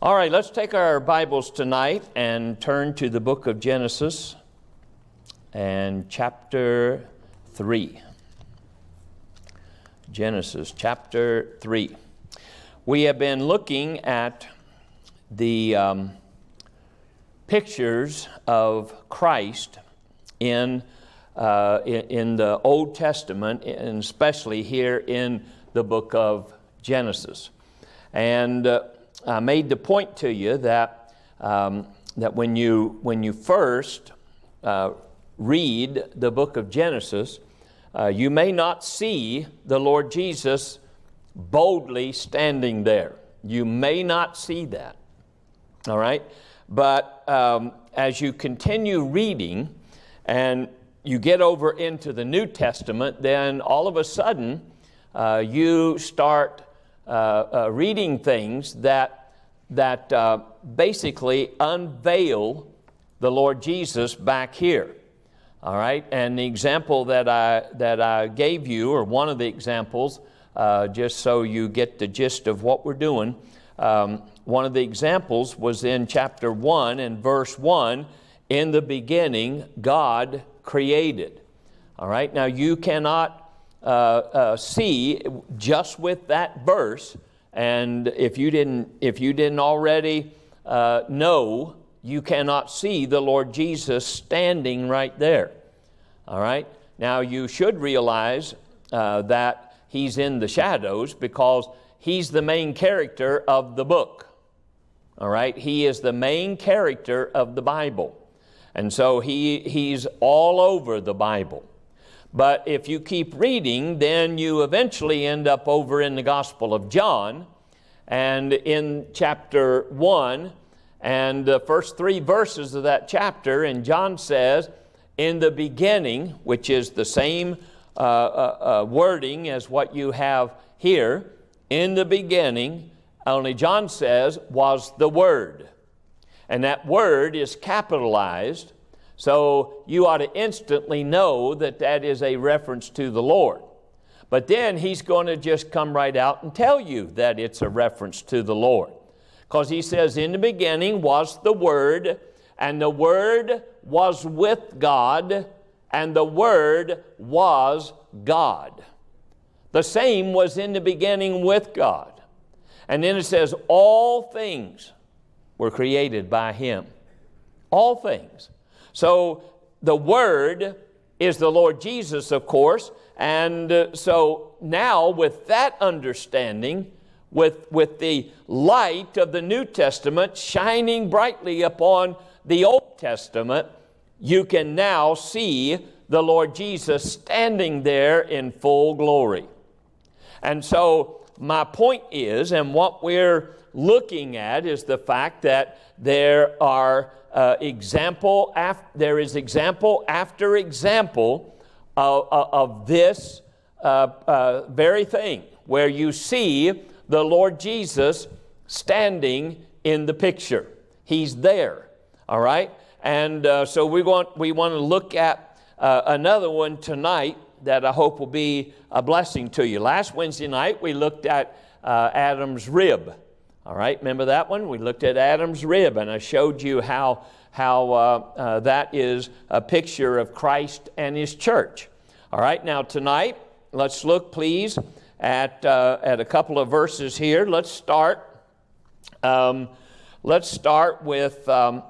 All right, let's take our Bibles tonight and turn to the book of Genesis and chapter 3. Genesis chapter 3. We have been looking at the pictures of Christ in the Old Testament, and especially here in the book of Genesis. And I made the point to you that when you first read the book of Genesis, you may not see the Lord Jesus boldly standing there. You may not see that. All right? But as you continue reading and you get over into the New Testament, then all of a sudden you start reading things that basically unveil the Lord Jesus back here. All right, and the example that I gave you, or one of the examples, just so you get the gist of what we're doing, one of the examples was in chapter 1 and verse 1. In the beginning, God created. All right, now you cannot see just with that verse, and if you didn't already know, you cannot see the Lord Jesus standing right there. All right, now you should realize that He's in the shadows because He's the main character of the book. All right, He is the main character of the Bible, and so He's all over the Bible. But if you keep reading, then you eventually end up over in the Gospel of John, and in chapter 1, and the first 3 verses of that chapter, and John says, in the beginning, which is the same wording as what you have here, in the beginning, only John says, was the Word. And that word is capitalized, so you ought to instantly know that that is a reference to the Lord. But then he's going to just come right out and tell you that it's a reference to the Lord. Because he says, in the beginning was the Word, and the Word was with God, and the Word was God. The same was in the beginning with God. And then it says, all things were created by Him. All things. So the Word is the Lord Jesus, of course, and so now with that understanding, with the light of the New Testament shining brightly upon the Old Testament, you can now see the Lord Jesus standing there in full glory. And so my point is, and what we're looking at is the fact that there is example after example of this very thing, where you see the Lord Jesus standing in the picture. He's there, all right? And so we want to look at another one tonight that I hope will be a blessing to you. Last Wednesday night we looked at Adam's rib. All right, remember that one? We looked at Adam's rib, and I showed you how that is a picture of Christ and His church. All right, now tonight, let's look, please, at a couple of verses here. Let's start with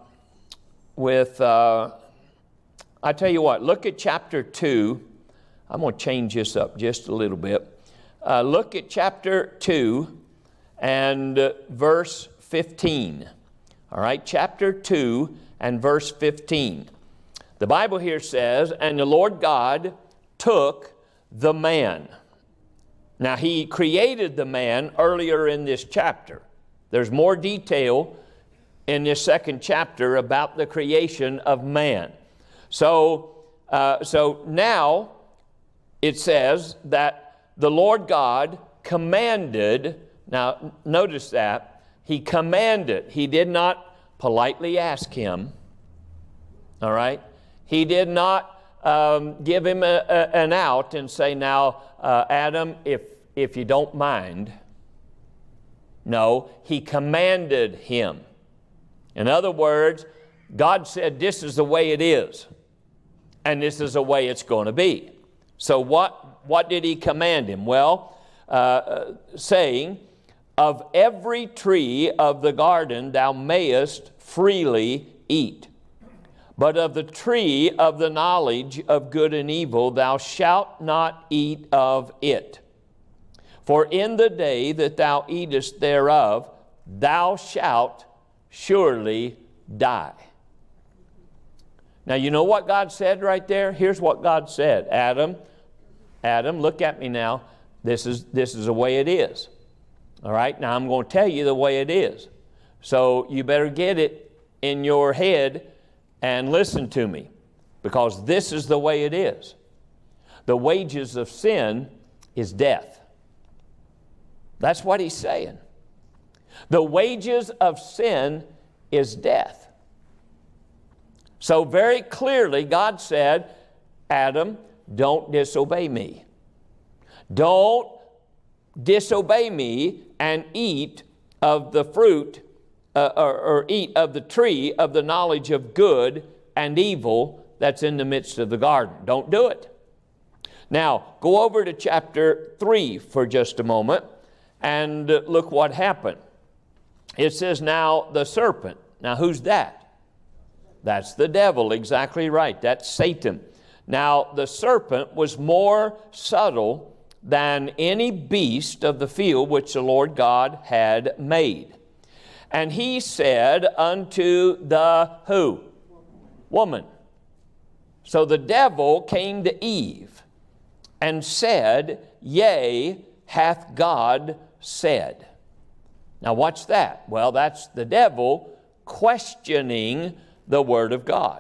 I tell you what. Look at chapter 2. I'm going to change this up just a little bit. Look at chapter 2 and verse 15. All right, chapter 2 and verse 15. The Bible here says, and the Lord God took the man. Now, He created the man earlier in this chapter. There's more detail in this second chapter about the creation of man. So now it says that the Lord God commanded. Now, notice that. He commanded. He did not politely ask him. All right? He did not give him an out and say, now, Adam, if you don't mind. No, he commanded him. In other words, God said, this is the way it is, and this is the way it's going to be. So what did he command him? Well, saying, of every tree of the garden thou mayest freely eat, but of the tree of the knowledge of good and evil thou shalt not eat of it. For in the day that thou eatest thereof, thou shalt surely die. Now, you know what God said right there? Here's what God said. Adam, look at me now. This is the way it is. All right? Now, I'm going to tell you the way it is. So you better get it in your head and listen to me, because this is the way it is. The wages of sin is death. That's what he's saying. The wages of sin is death. So very clearly, God said, Adam, don't disobey me. Don't disobey me and eat of the fruit or eat of the tree of the knowledge of good and evil that's in the midst of the garden. Don't do it. Now, go over to chapter 3 for just a moment and look what happened. It says, now the serpent. Now, who's that? That's the devil, exactly right. That's Satan. Now, the serpent was more subtle than any beast of the field which the Lord God had made. And he said unto the who? Woman. So the devil came to Eve and said, yea, hath God said. Now watch that. Well, that's the devil questioning the Word of God.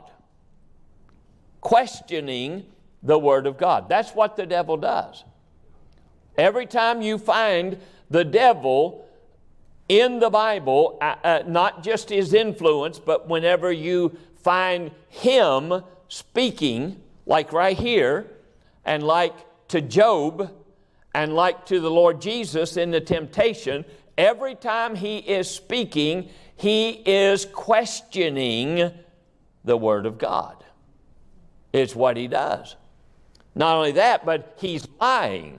Questioning the Word of God. That's what the devil does. Every time you find the devil in the Bible, not just his influence, but whenever you find him speaking, like right here, and like to Job, and like to the Lord Jesus in the temptation, every time he is speaking, he is questioning the Word of God. It's what he does. Not only that, but he's lying.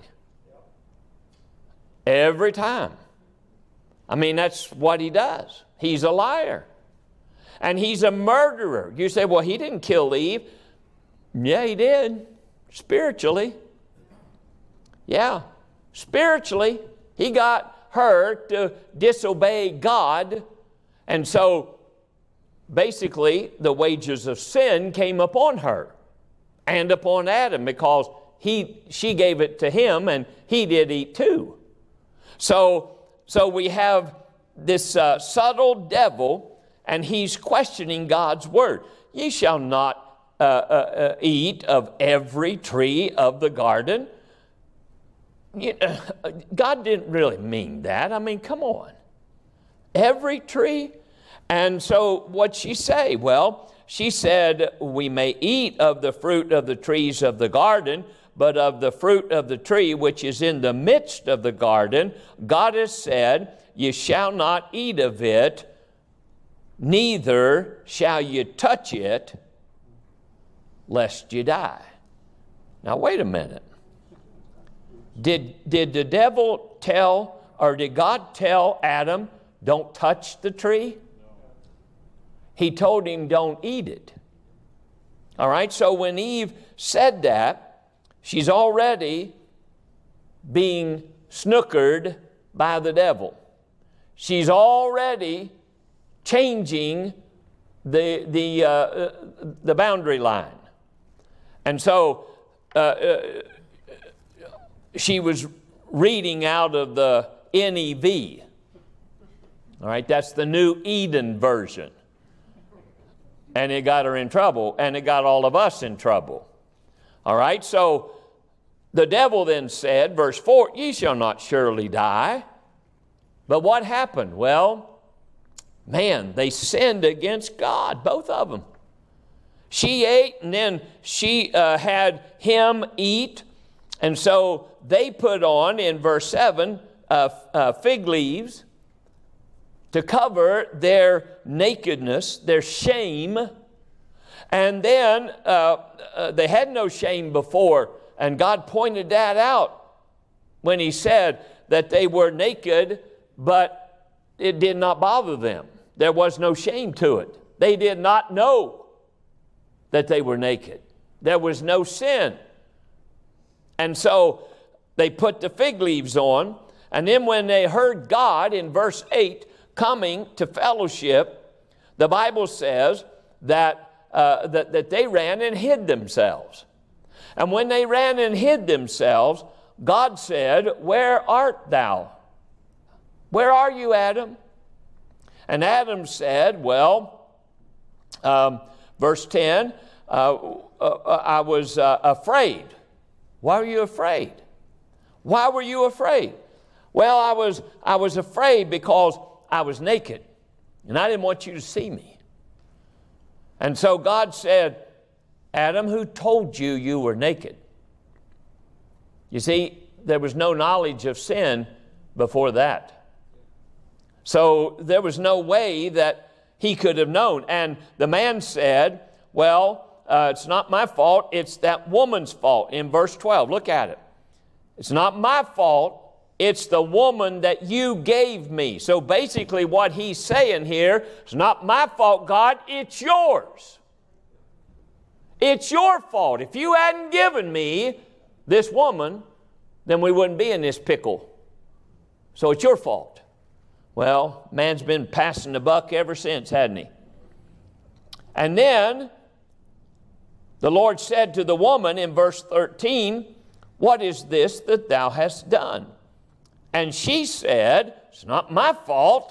Every time. I mean, that's what he does. He's a liar. And he's a murderer. You say, well, he didn't kill Eve. Yeah, he did. Spiritually. Yeah. Spiritually. He got her to disobey God. And so, basically, the wages of sin came upon her and upon Adam, because she gave it to him and he did eat too. So we have this subtle devil, and he's questioning God's word. Ye shall not eat of every tree of the garden. God didn't really mean that. I mean, come on. Every tree? And so what'd she say? Well, she said, we may eat of the fruit of the trees of the garden, but of the fruit of the tree which is in the midst of the garden, God has said, ye shall not eat of it, neither shall you touch it, lest you die. Now, wait a minute. Did the devil tell, or did God tell Adam, don't touch the tree? He told him, don't eat it. All right, so when Eve said that, she's already being snookered by the devil. She's already changing the boundary line. And so she was reading out of the NEV. All right, that's the New Eden version. And it got her in trouble, and it got all of us in trouble. All right, so the devil then said, verse 4, ye shall not surely die. But what happened? Well, man, they sinned against God, both of them. She ate, and then she had him eat. And so they put on, in verse 7, fig leaves to cover their nakedness, their shame. And then they had no shame before, and God pointed that out when He said that they were naked, but it did not bother them. There was no shame to it. They did not know that they were naked. There was no sin. And so they put the fig leaves on, and then when they heard God in verse 8 coming to fellowship, the Bible says that they ran and hid themselves. And when they ran and hid themselves, God said, "Where art thou? Where are you, Adam?" And Adam said, verse 10, I was afraid. Why were you afraid? Why were you afraid? Well, I was afraid because I was naked, and I didn't want you to see me. And so God said, "Adam, who told you you were naked?" You see, there was no knowledge of sin before that. So there was no way that he could have known. And the man said, it's not my fault, it's that woman's fault. In verse 12, look at it. It's not my fault, it's the woman that you gave me. So basically what he's saying here, it's not my fault, God, it's yours. It's your fault. If you hadn't given me this woman, then we wouldn't be in this pickle. So it's your fault. Well, man's been passing the buck ever since, hadn't he? And then the Lord said to the woman in verse 13, "What is this that thou hast done?" And she said, "It's not my fault.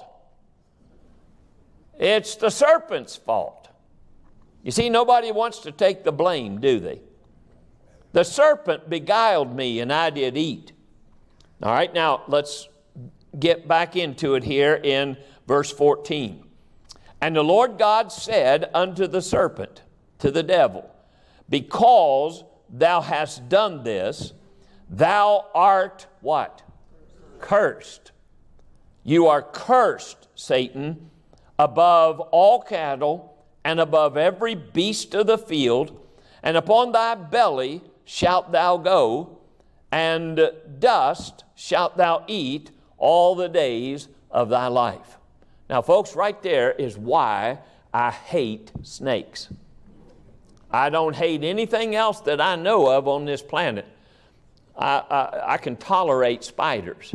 It's the serpent's fault." You see, nobody wants to take the blame, do they? The serpent beguiled me, and I did eat. All right, now let's get back into it here in verse 14. And the Lord God said unto the serpent, to the devil, "Because thou hast done this, thou art" what? Cursed. You are cursed, Satan, above all cattle and above every beast of the field, and upon thy belly shalt thou go, and dust shalt thou eat all the days of thy life. Now, folks, right there is why I hate snakes. I don't hate anything else that I know of on this planet. I can tolerate spiders.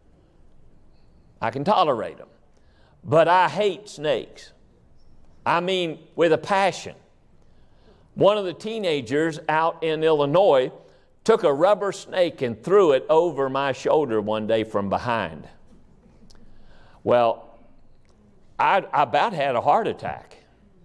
I can tolerate them. But I hate snakes. I mean, with a passion. One of the teenagers out in Illinois took a rubber snake and threw it over my shoulder one day from behind. Well, I about had a heart attack.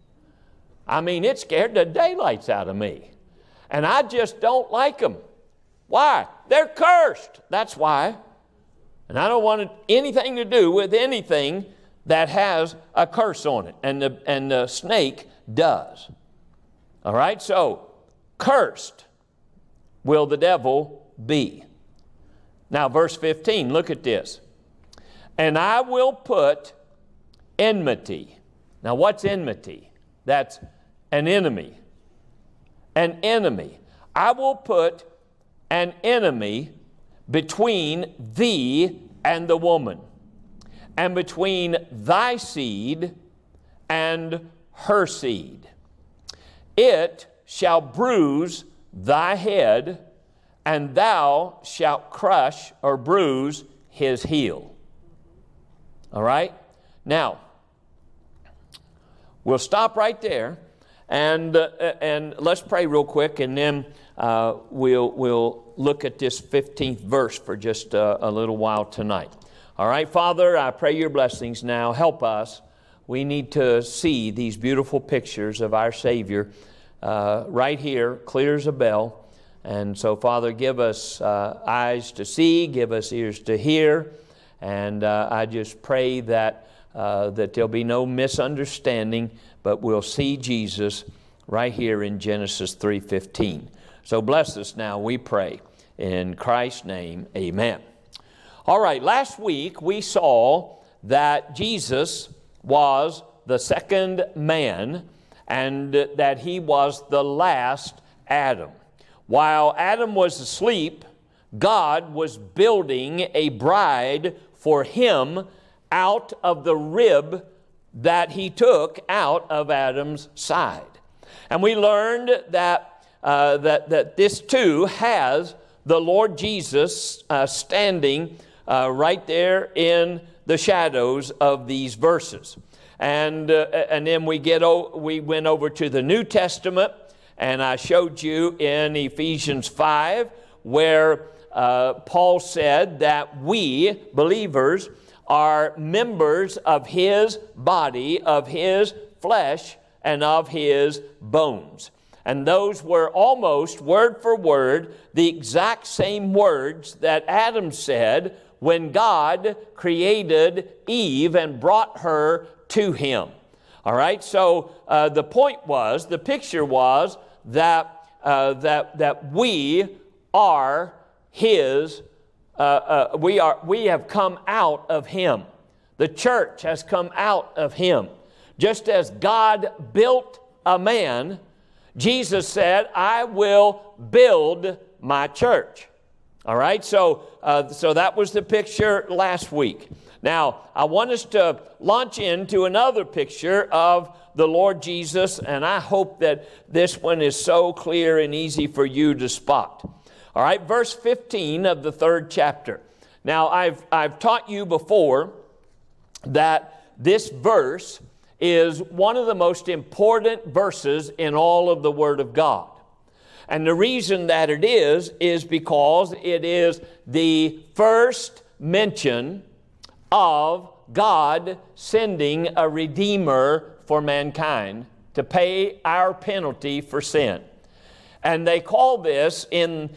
I mean, it scared the daylights out of me. And I just don't like them. Why? They're cursed. That's why. And I don't want anything to do with anything that has a curse on it. And the snake does. All right? So, cursed will the devil be. Now, verse 15, look at this. And I will put enmity. Now, what's enmity? That's an enemy. An enemy. I will put an enemy between thee and the woman, and between thy seed and her seed. It shall bruise thy head, and thou shalt crush or bruise his heel. All right? Now, we'll stop right there, and let's pray real quick, and then we'll look at this 15th verse for just a little while tonight. All right, Father, I pray your blessings now. Help us. We need to see these beautiful pictures of our Savior right here, clear as a bell. And so, Father, give us eyes to see, give us ears to hear, and I just pray that there'll be no misunderstanding, but we'll see Jesus right here in Genesis 3:15. So bless us now, we pray. In Christ's name, amen. All right, last week we saw that Jesus was the second man and that he was the last Adam. While Adam was asleep, God was building a bride for him out of the rib that he took out of Adam's side. And we learned that this too has the Lord Jesus standing right there in the shadows of these verses. And then we went over to the New Testament, and I showed you in Ephesians 5 where Paul said that we, believers, are members of his body, of his flesh, and of his bones. And those were almost word for word the exact same words that Adam said when God created Eve and brought her to him. All right, so the picture was that we are his. We have come out of him. The church has come out of him. Just as God built a man, Jesus said, I will build my church. All right, so that was the picture last week. Now, I want us to launch into another picture of the Lord Jesus, and I hope that this one is so clear and easy for you to spot. All right, verse 15 of the 3rd chapter. Now, I've taught you before that this verse is one of the most important verses in all of the Word of God. And the reason that it is because it is the first mention of God sending a Redeemer for mankind to pay our penalty for sin. And they call this in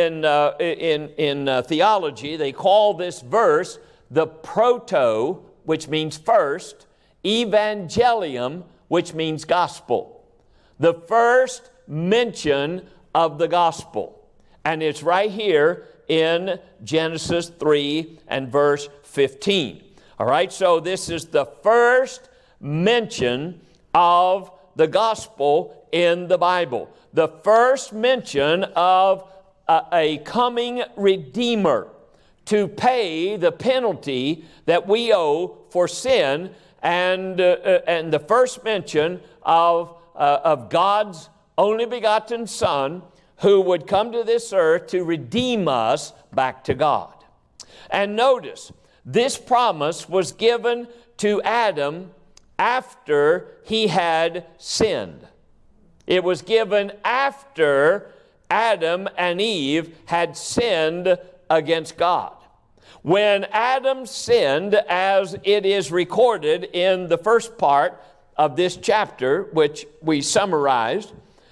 theology, they call this verse the proto, which means first, evangelium, which means gospel. The first mention of the gospel. And it's right here in Genesis 3 and verse 15. All right, so this is the first mention of the gospel in the Bible. The first mention of a coming Redeemer to pay the penalty that we owe for sin, and the first mention of God's only begotten Son who would come to this earth to redeem us back to God. And notice, this promise was given to Adam after he had sinned. It was given after Adam and Eve had sinned against God. When Adam sinned, as it is recorded in the first part of this chapter, which we summarized,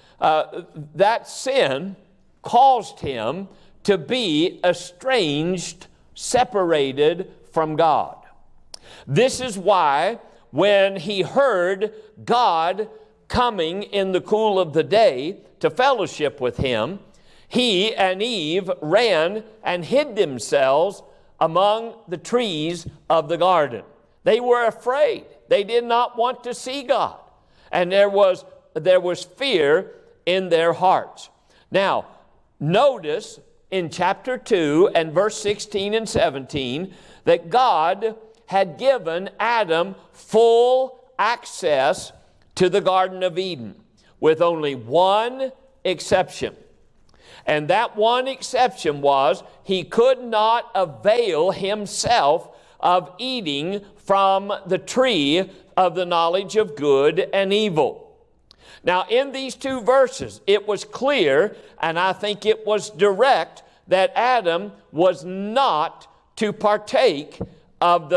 that sin caused him to be estranged, separated from God. This is why when he heard God coming in the cool of the day to fellowship with him, he and Eve ran and hid themselves among the trees of the garden. They were afraid. They did not want to see God. And there was fear in their hearts. Now, notice in chapter 2 and verse 16 and 17 that God had given Adam full access to the Garden of Eden with only one exception. And that one exception was he could not avail himself of eating from the tree of the knowledge of good and evil. Now, in these two verses, it was clear, and I think it was direct, that Adam was not to partake of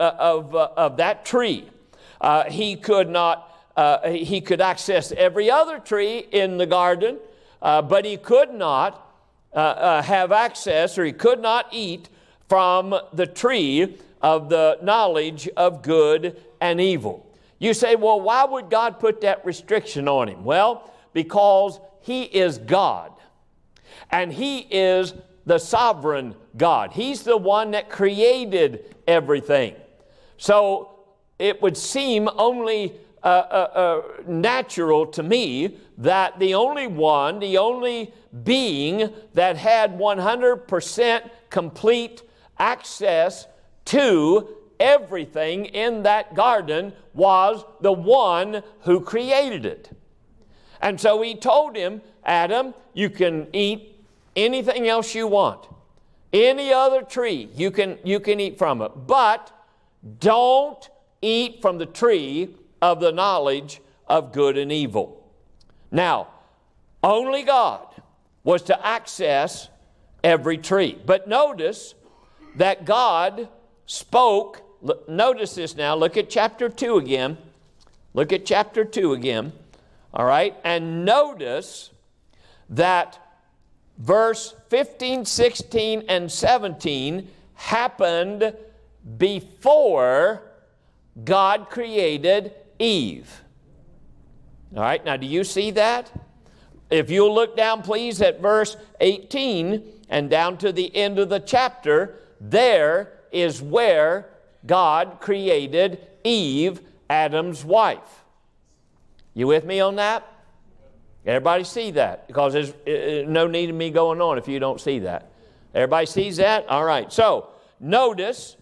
that tree. He could not. He could access every other tree in the garden, but he could not have access, or he could not eat from the tree of the knowledge of good and evil. You say, well, why would God put that restriction on him? Well, because he is God, and he is the sovereign God. He's the one that created everything. So it would seem only natural to me that the only being that had 100% complete access to everything in that garden was the one who created it. And so he told him, Adam, you can eat anything else you want. Any other tree, you can eat from it. But don't eat from the tree of the knowledge of good and evil. Now, only God was to access every tree. But notice that God spoke. Notice this now. Look at chapter 2 again. Look at chapter 2 again. All right? And notice that verse 15, 16, and 17 happened before God created Eve. All right, now do you see that? If you'll look down, please, at verse 18 and down to the end of the chapter, there is where God created Eve, Adam's wife. You with me on that? Everybody see that? Because there's no need of me going on if you don't see that. Everybody sees that? All right. So, notice,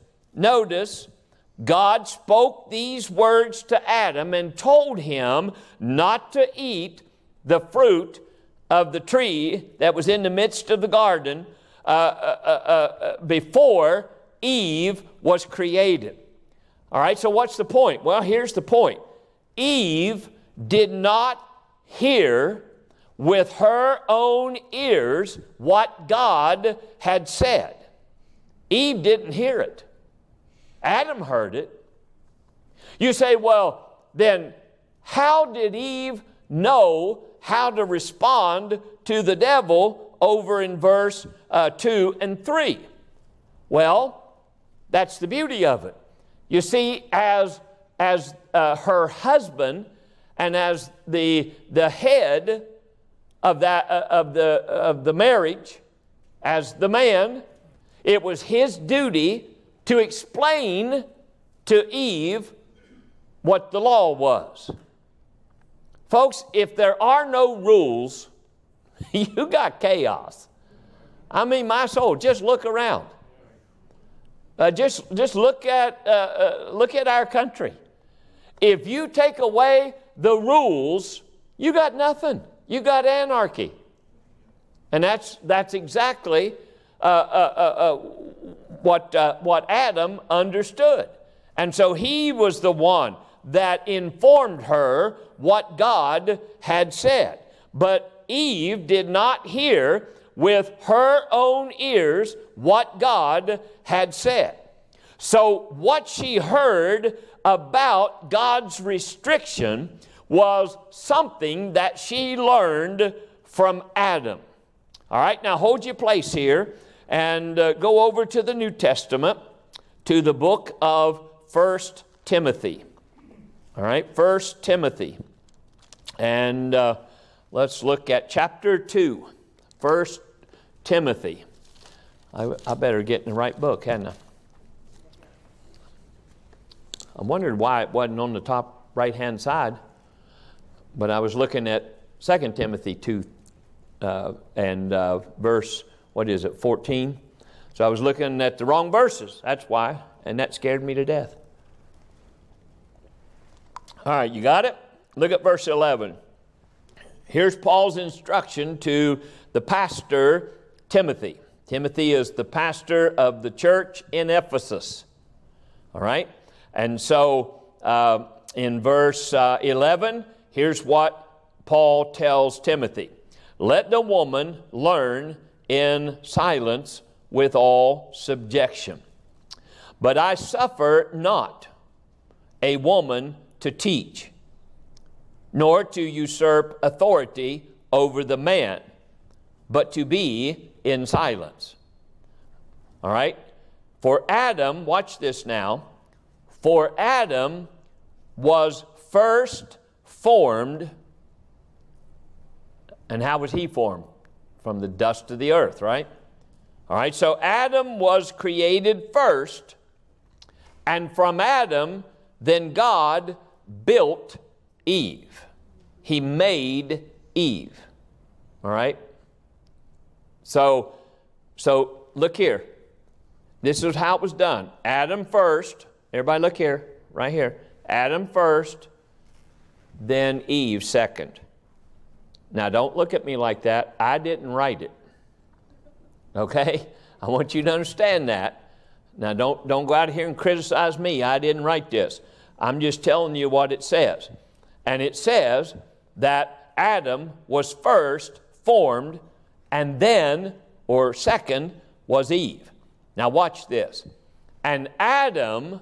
God spoke these words to Adam and told him not to eat the fruit of the tree that was in the midst of the garden before Eve was created. All right, so what's the point? Well, here's the point. Eve did not hear with her own ears what God had said. Eve didn't hear it. Adam heard it. You say, well, then how did Eve know how to respond to the devil over in verse 2 and 3? Well, that's the beauty of it. You see, as her husband and as the head of the marriage, as the man, it was his duty to explain to Eve what the law was. Folks, if there are no rules, you got chaos. I mean, my soul, just look around. Just look at our country. If you take away the rules, you got nothing. You got anarchy. And that's exactly what Adam understood. And so he was the one that informed her what God had said. But Eve did not hear with her own ears what God had said. So what she heard about God's restriction was something that she learned from Adam. All right, now hold your place here and go over to the New Testament, to the book of 1 Timothy. All right, 1 Timothy. And let's look at chapter 2, 1 Timothy. I better get in the right book, hadn't I? I wondered why it wasn't on the top right-hand side, but I was looking at 2 Timothy 2 and verse, 14? So I was looking at the wrong verses, that's why, and that scared me to death. All right, you got it? Look at verse 11. Here's Paul's instruction to the pastor Timothy. Timothy is the pastor of the church in Ephesus. All right? And so in verse 11, here's what Paul tells Timothy. Let the woman learn in silence with all subjection. But I suffer not a woman to teach, nor to usurp authority over the man, but to be in silence. All right? For Adam, watch this now, for Adam was first formed, and how was he formed? From the dust of the earth, right? All right, so Adam was created first, And from Adam, then God built Eve. He made Eve. All right? So look here. This is how it was done. Adam first. Everybody look here, right here. Adam first, then Eve second. Now don't look at me like that. I didn't write it. Okay? I want you to understand that. Now don't go out here and criticize me. I didn't write this. I'm just telling you what it says. And it says that Adam was first formed, and then, or second, was Eve. Now watch this. And Adam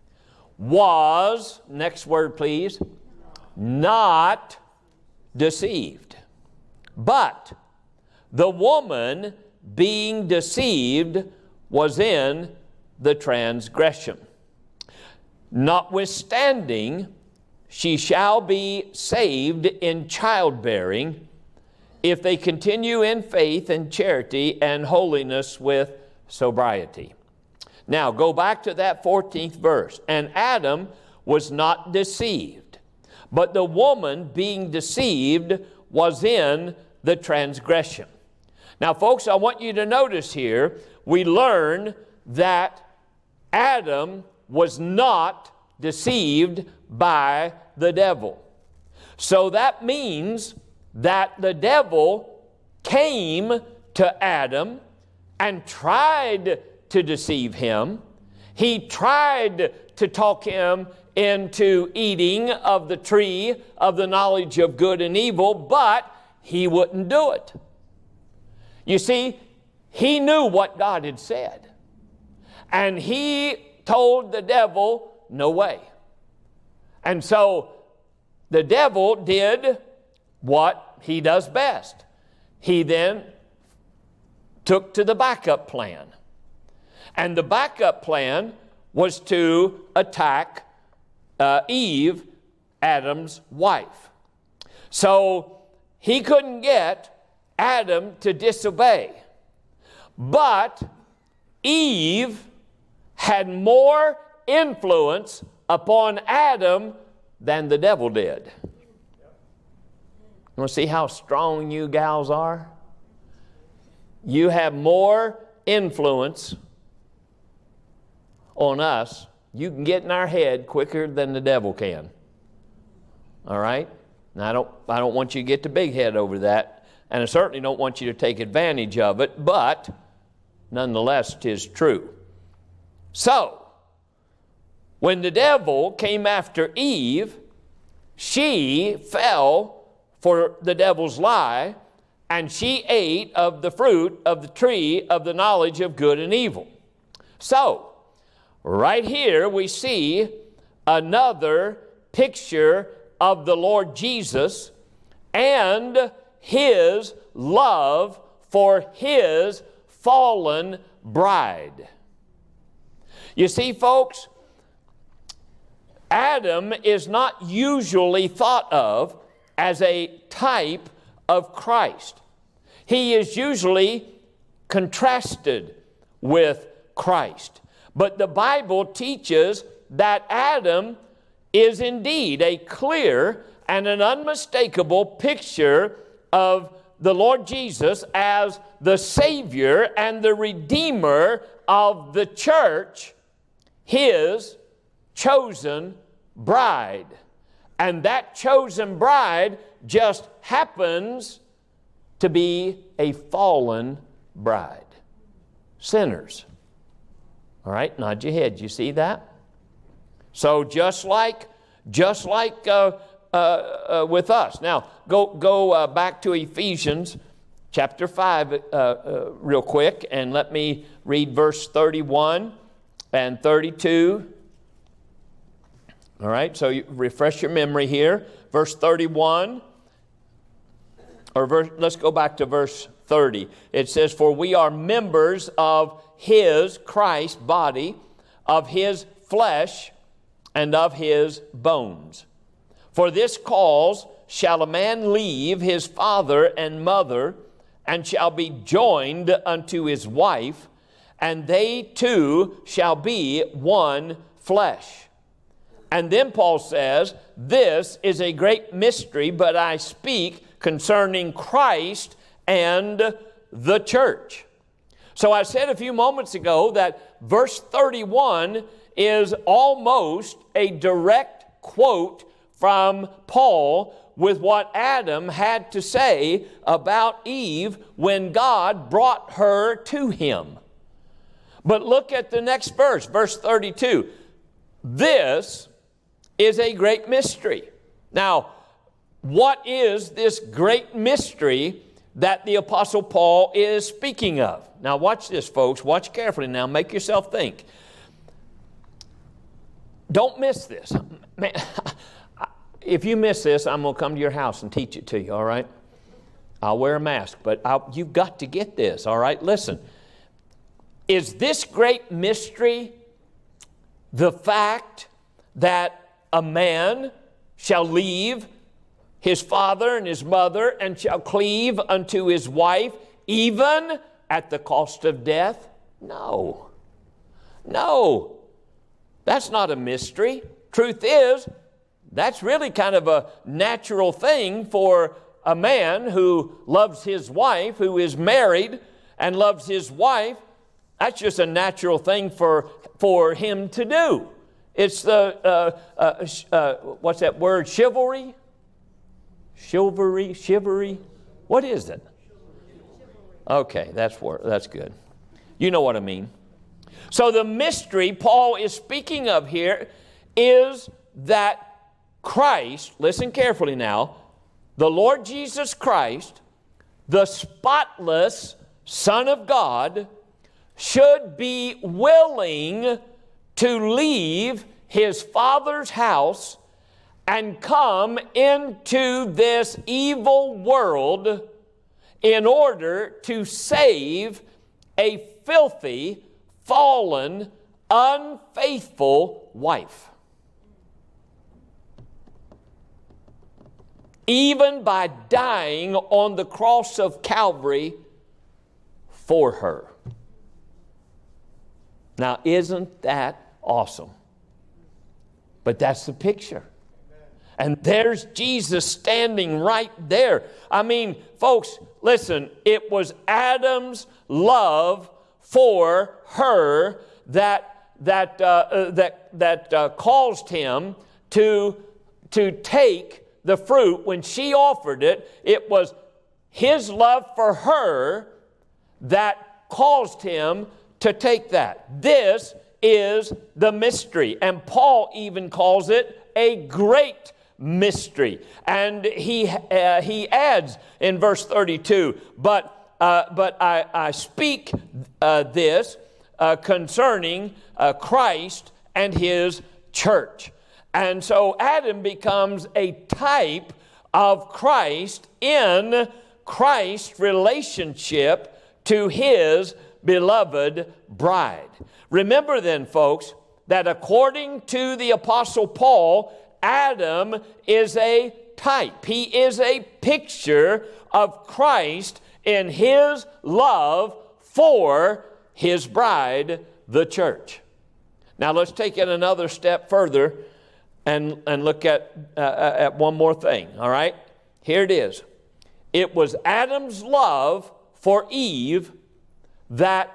was, next word please, not deceived. But the woman being deceived was in the transgression. Notwithstanding, she shall be saved in childbearing if they continue in faith and charity and holiness with sobriety. Now, go back to that 14th verse. And Adam was not deceived, but the woman being deceived was in the transgression. Now, folks, I want you to notice here, we learn that Adam was not deceived by the devil. So that means that the devil came to Adam and tried to deceive him. He tried to talk him into eating of the tree of the knowledge of good and evil, but he wouldn't do it. You see, he knew what God had said. And he told the devil, no way. And so the devil did what he does best. He then took to the backup plan. And the backup plan was to attack Eve, Adam's wife. So he couldn't get Adam to disobey. But Eve had more influence upon Adam than the devil did. You want to see how strong you gals are? You have more influence on us. You can get in our head quicker than the devil can. All right? Now, I don't want you to get the big head over that, and I certainly don't want you to take advantage of it, but nonetheless, 'tis true. So, when the devil came after Eve, she fell for the devil's lie, and she ate of the fruit of the tree of the knowledge of good and evil. So, right here we see another picture of the Lord Jesus and His love for His fallen bride. You see, folks, Adam is not usually thought of as a type of Christ. He is usually contrasted with Christ. But the Bible teaches that Adam is indeed a clear and an unmistakable picture of the Lord Jesus as the Savior and the Redeemer of the church, His chosen bride. And that chosen bride just happens to be a fallen bride. Sinners. All right, nod your head. You see that? So just like with us. Now, go back to Ephesians chapter 5 real quick, and let me read verse 31 and 32. All right, so you refresh your memory here. Verse 31, let's go back to verse 30. It says, "For we are members of His, Christ's body, of His flesh, and of His bones. For this cause shall a man leave his father and mother, and shall be joined unto his wife, and they two shall be one flesh. And then Paul says, this is a great mystery, but I speak concerning Christ and the church. So I said a few moments ago that verse 31 is almost a direct quote from Paul with what Adam had to say about Eve when God brought her to him. But look at the next verse, verse 32. This is a great mystery. Now, what is this great mystery that the Apostle Paul is speaking of? Now, watch this, folks. Watch carefully now. Make yourself think. Don't miss this. Man, if you miss this, I'm going to come to your house and teach it to you, all right? I'll wear a mask, but you've got to get this, all right? Listen. Is this great mystery the fact that a man shall leave his father and his mother and shall cleave unto his wife, even at the cost of death? No. No. That's not a mystery. Truth is, that's really kind of a natural thing for a man who loves his wife, who is married and loves his wife. That's just a natural thing for him to do. It's the, what's that word, chivalry? Chivalry? What is it? Okay, that's good. You know what I mean. So the mystery Paul is speaking of here is that Christ, listen carefully now, the Lord Jesus Christ, the spotless Son of God, should be willing to leave his Father's house and come into this evil world in order to save a filthy, fallen, unfaithful wife. Even by dying on the cross of Calvary for her. Now, isn't that awesome? But that's the picture. And there's Jesus standing right there. I mean, folks, listen, it was Adam's love for her that caused him to take the fruit. When she offered it, it was his love for her that caused him to take that. This is the mystery. And Paul even calls it a great mystery. And he adds in verse 32, but I speak this concerning Christ and his church. And so Adam becomes a type of Christ in Christ's relationship to his beloved bride. Remember then, folks, that according to the Apostle Paul, Adam is a type. He is a picture of Christ in his love for his bride, the church. Now let's take it another step further and look at one more thing, all right? Here it is. It was Adam's love for Eve that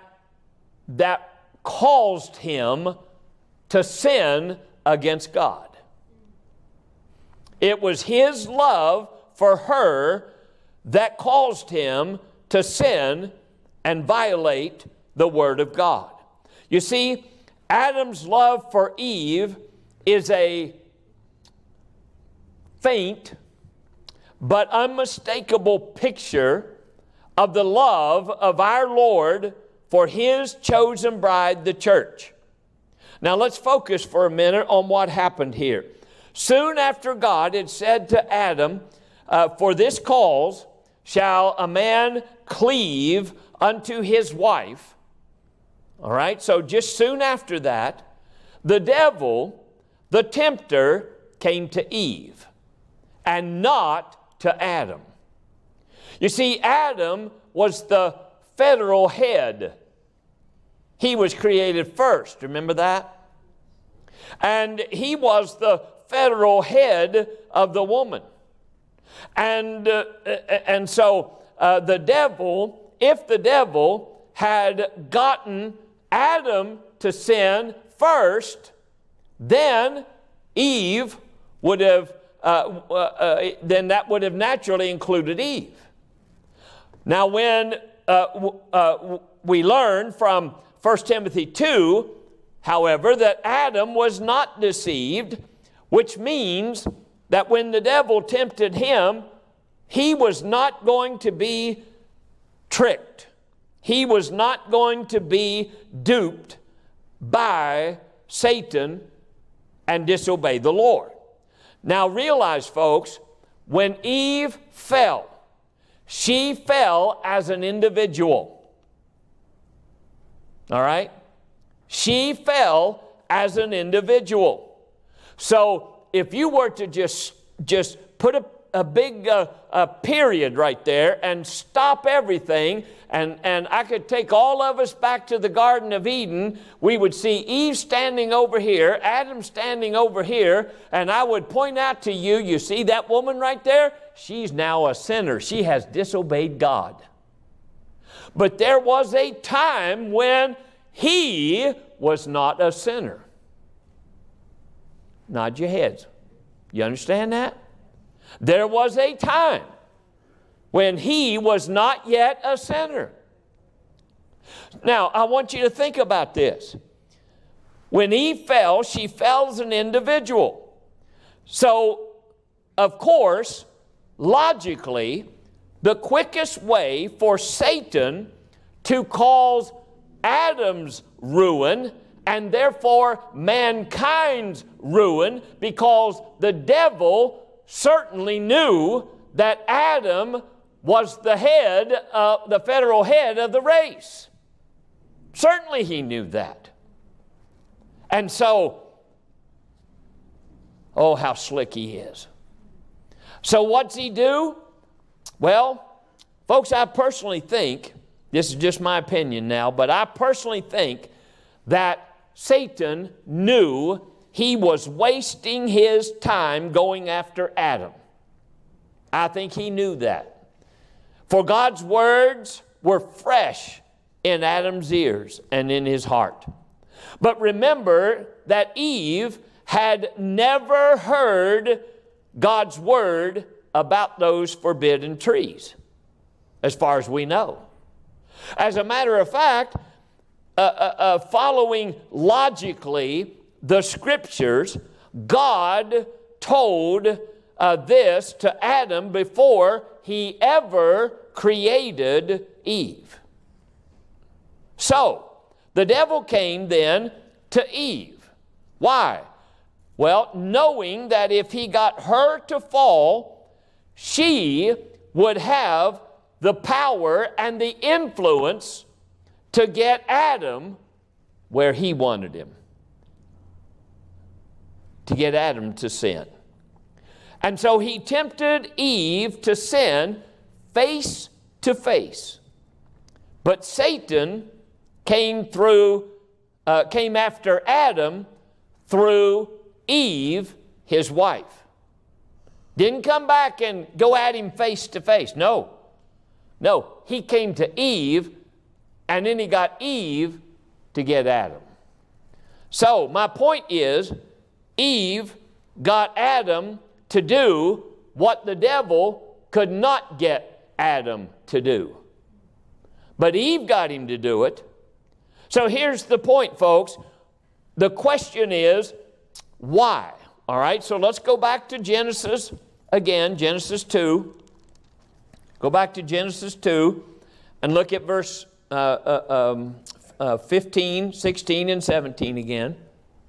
caused him to sin against God. It was his love for her that caused him to sin and violate the Word of God. You see, Adam's love for Eve is a faint but unmistakable picture of the love of our Lord for his chosen bride, the church. Now let's focus for a minute on what happened here. Soon after God had said to Adam, for this cause shall a man cleave unto his wife. All right, so just soon after that, the devil, the tempter, came to Eve and not to Adam. You see, Adam was the federal head. He was created first. Remember that? And he was the federal head of the woman. And so the devil, if the devil had gotten Adam to sin first, then Eve would have, then that would have naturally included Eve. Now when we learn from 1 Timothy 2, however, that Adam was not deceived, which means that when the devil tempted him, he was not going to be tricked. He was not going to be duped by Satan and disobey the Lord. Now realize, folks, when Eve fell, she fell as an individual. All right? She fell as an individual. So if you were to just put a big period right there and stop everything, and I could take all of us back to the Garden of Eden, we would see Eve standing over here, Adam standing over here, and I would point out to you, you see that woman right there? She's now a sinner. She has disobeyed God. But there was a time when he was not a sinner. Nod your heads. You understand that? There was a time when he was not yet a sinner. Now, I want you to think about this. When Eve fell, she fell as an individual. So, of course, logically, the quickest way for Satan to cause Adam's ruin and therefore mankind's ruin, because the devil certainly knew that Adam was the head, the federal head of the race. Certainly he knew that. And so, oh, how slick he is. So what's he do? Well, folks, I personally think, this is just my opinion now, but I personally think that Satan knew he was wasting his time going after Adam. I think he knew that. For God's words were fresh in Adam's ears and in his heart. But remember that Eve had never heard God's word about those forbidden trees, as far as we know. As a matter of fact, following logically the Scriptures, God told this to Adam before he ever created Eve. So, the devil came then to Eve. Why? Well, knowing that if he got her to fall, she would have the power and the influence to get Adam where he wanted him. To get Adam to sin. And so he tempted Eve to sin face to face. But Satan came after Adam through Eve, his wife. Didn't come back and go at him face to face. No, he came to Eve, and then he got Eve to get Adam. So my point is, Eve got Adam to do what the devil could not get Adam to do. But Eve got him to do it. So here's the point, folks. The question is, why? All right, so let's go back to Genesis again, Genesis 2. Go back to Genesis 2 and look at verse 15, 16, and 17 again.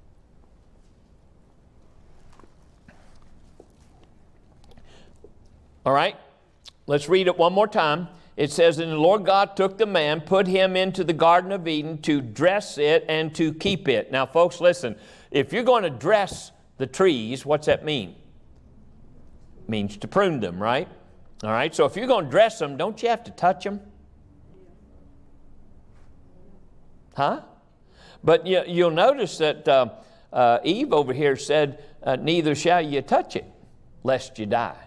All right, let's read it one more time. It says, "And the Lord God took the man, put him into the Garden of Eden to dress it and to keep it." Now, folks, listen. If you're going to dress the trees, what's that mean? It means to prune them, right? All right, so if you're going to dress them, don't you have to touch them? Huh? But you'll notice that Eve over here said, neither shall you touch it, lest you die.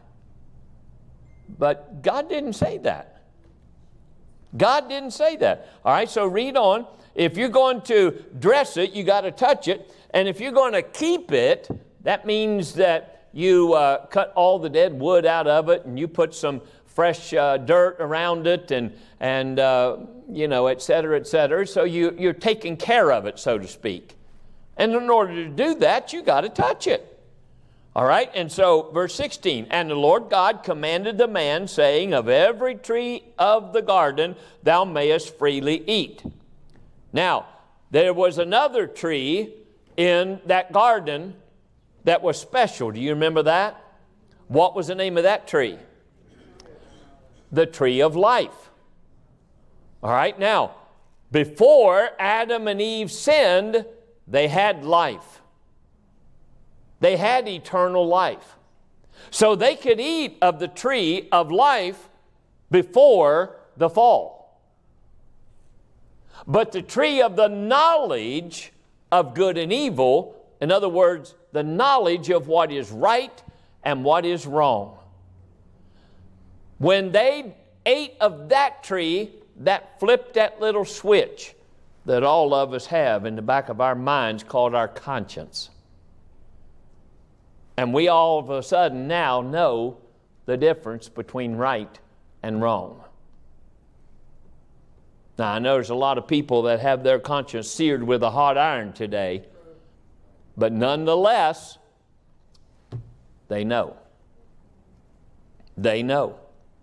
But God didn't say that. God didn't say that. All right, so read on. If you're going to dress it, you got to touch it. And if you're going to keep it, that means that you cut all the dead wood out of it, and you put some fresh dirt around it, and et cetera, et cetera. So you're taking care of it, so to speak. And in order to do that, you got to touch it. All right, and so verse 16, and the Lord God commanded the man, saying, of every tree of the garden thou mayest freely eat. Now, there was another tree in that garden that was special. Do you remember that? What was the name of that tree? The tree of life. All right, now, before Adam and Eve sinned, they had life. They had eternal life. So they could eat of the tree of life before the fall. But the tree of the knowledge of good and evil, in other words, the knowledge of what is right and what is wrong. When they ate of that tree, that flipped that little switch that all of us have in the back of our minds called our conscience. And we all of a sudden now know the difference between right and wrong. Now, I know there's a lot of people that have their conscience seared with a hot iron today, but nonetheless, they know. They know.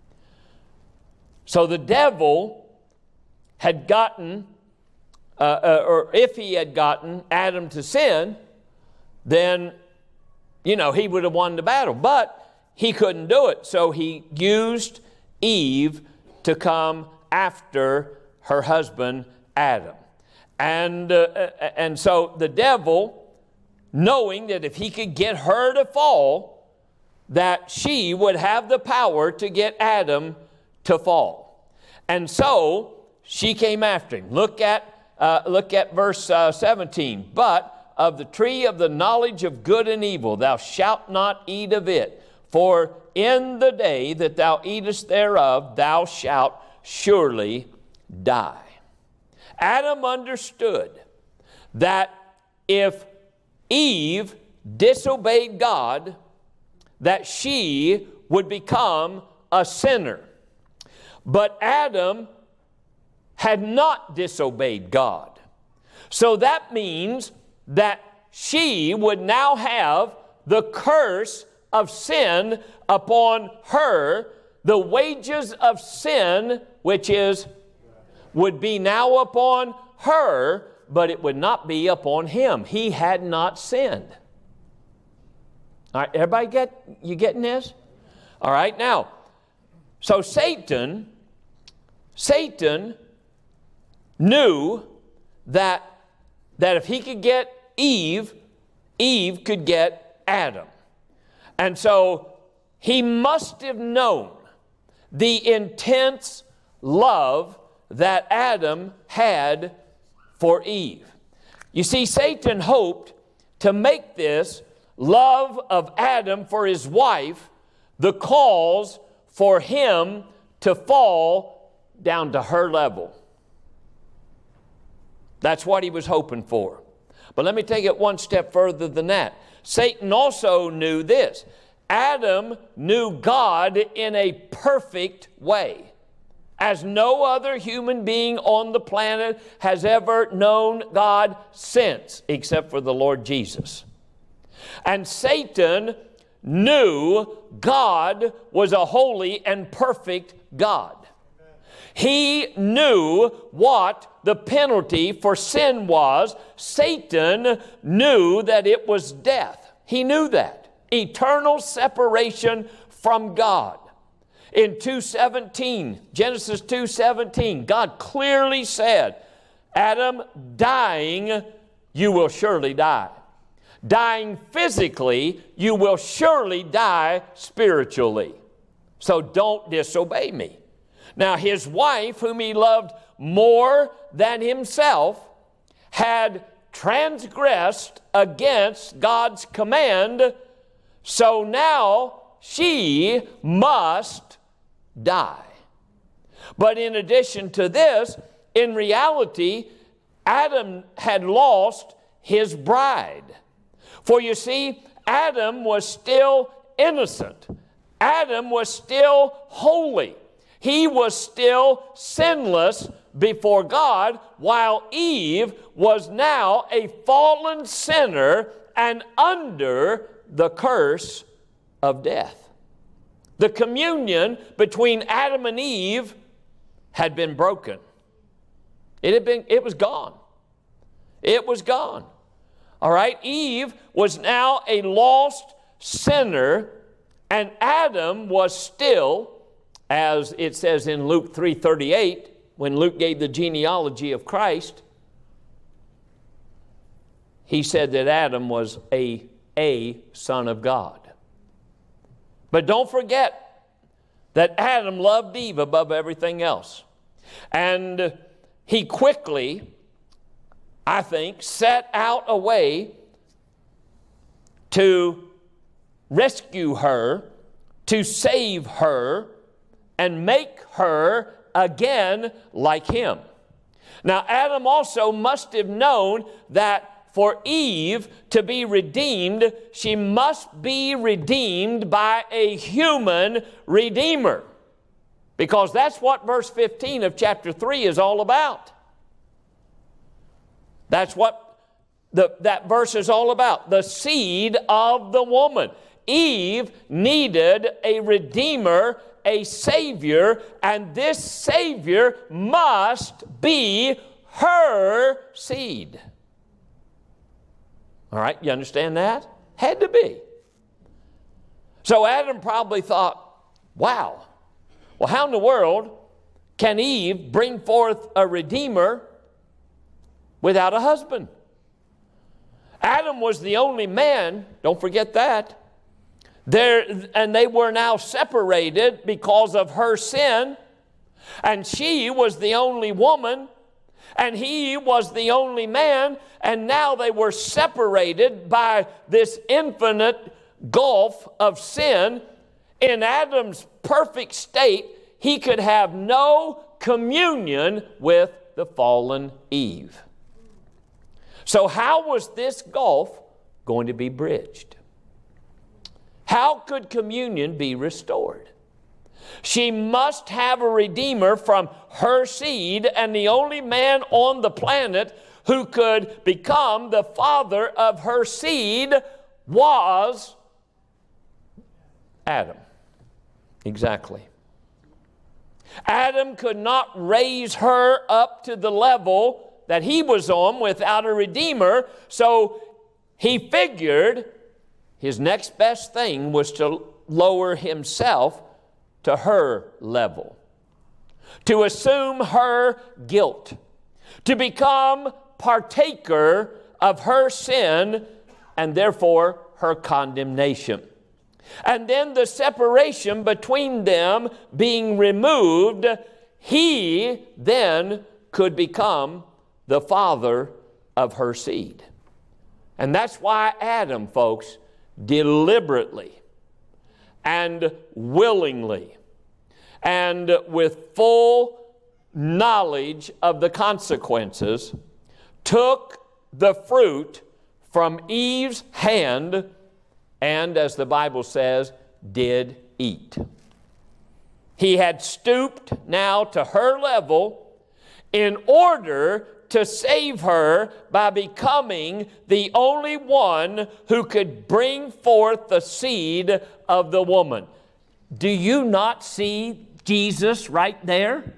So the devil had gotten, or if he had gotten Adam to sin, then, he would have won the battle. But he couldn't do it. So he used Eve to come after her husband Adam. And so the devil, knowing that if he could get her to fall, that she would have the power to get Adam to fall. And so she came after him. Look at verse 17. But of the tree of the knowledge of good and evil thou shalt not eat of it, for in the day that thou eatest thereof thou shalt surely die. Adam understood that if Eve disobeyed God, that she would become a sinner. But Adam had not disobeyed God. So that means that she would now have the curse of sin upon her. The wages of sin, which would be now upon her, but it would not be upon him. He had not sinned. All right, everybody you getting this? All right, now, so Satan knew that if he could get Eve, Eve could get Adam. And so he must have known the intense love that Adam had for Eve. You see, Satan hoped to make this love of Adam for his wife the cause for him to fall down to her level. That's what he was hoping for. But let me take it one step further than that. Satan also knew this. Adam knew God in a perfect way, as no other human being on the planet has ever known God since, except for the Lord Jesus. And Satan knew God was a holy and perfect God. He knew what the penalty for sin was. Satan knew that it was death. He knew that. Eternal separation from God. In 2:17, Genesis 2:17, God clearly said, Adam, dying, you will surely die. Dying physically, you will surely die spiritually. So don't disobey me. Now, his wife, whom he loved more than himself, had transgressed against God's command, so now she must die. But in addition to this, in reality, Adam had lost his bride. For you see, Adam was still innocent. Adam was still holy. He was still sinless before God, while Eve was now a fallen sinner and under the curse of death. The communion between Adam and Eve had been broken. It was gone. It was gone. All right, Eve was now a lost sinner, and Adam was still, as it says in Luke 3:38, when Luke gave the genealogy of Christ, he said that Adam was a son of God. But don't forget that Adam loved Eve above everything else. And he quickly, I think, set out a way to rescue her, to save her, and make her again like him. Now, Adam also must have known that for Eve to be redeemed, she must be redeemed by a human redeemer. Because that's what verse 15 of chapter 3 is all about. That's what that verse is all about. The seed of the woman. Eve needed a redeemer, a savior, and this savior must be her seed. All right, you understand that? Had to be. So Adam probably thought, wow, well, how in the world can Eve bring forth a redeemer without a husband? Adam was the only man, don't forget that. And they were now separated because of her sin, and she was the only woman, and he was the only man, and now they were separated by this infinite gulf of sin. In Adam's perfect state, he could have no communion with the fallen Eve. So how was this gulf going to be bridged? How could communion be restored? She must have a redeemer from her seed, and the only man on the planet who could become the father of her seed was Adam. Exactly. Adam could not raise her up to the level that he was on without a redeemer, so he figured his next best thing was to lower himself to her level, to assume her guilt, to become partaker of her sin and therefore her condemnation. And then the separation between them being removed, he then could become the father of her seed. And that's why Adam, folks, deliberately and willingly and with full knowledge of the consequences took the fruit from Eve's hand and, as the Bible says, did eat. He had stooped now to her level in order to save her by becoming the only one who could bring forth the seed of the woman. Do you not see Jesus right there?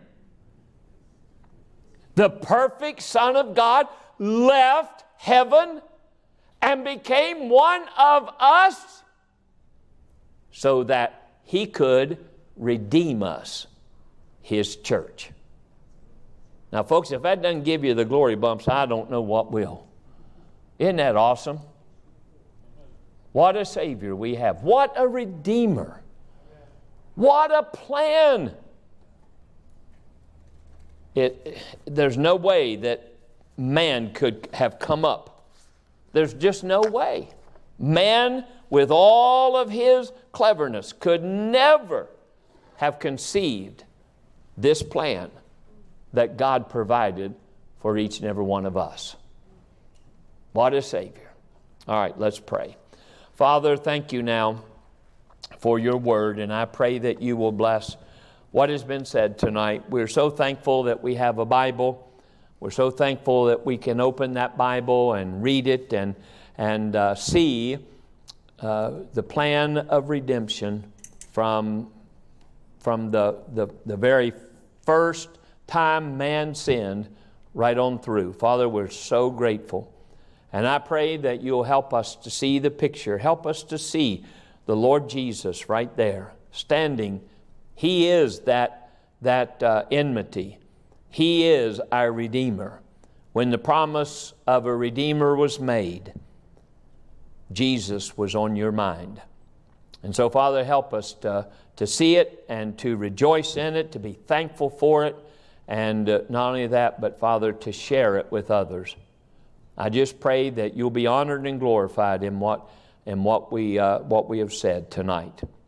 The perfect Son of God left heaven and became one of us so that he could redeem us, his church. Now, folks, if that doesn't give you the glory bumps, I don't know what will. Isn't that awesome? What a Savior we have. What a Redeemer. What a plan. There's no way that man could have come up. There's just no way. Man, with all of his cleverness, could never have conceived this plan that God provided for each and every one of us. What a Savior. All right, let's pray. Father, thank you now for your word, and I pray that you will bless what has been said tonight. We're so thankful that we have a Bible. We're so thankful that we can open that Bible and read it and see the plan of redemption from the very first time man sinned right on through. Father, we're so grateful. And I pray that you'll help us to see the picture. Help us to see the Lord Jesus right there, standing. He is that enmity. He is our Redeemer. When the promise of a Redeemer was made, Jesus was on your mind. And so, Father, help us to see it and to rejoice in it, to be thankful for it, and not only that, but, Father, to share it with others. I just pray that you'll be honored and glorified in what we have said tonight.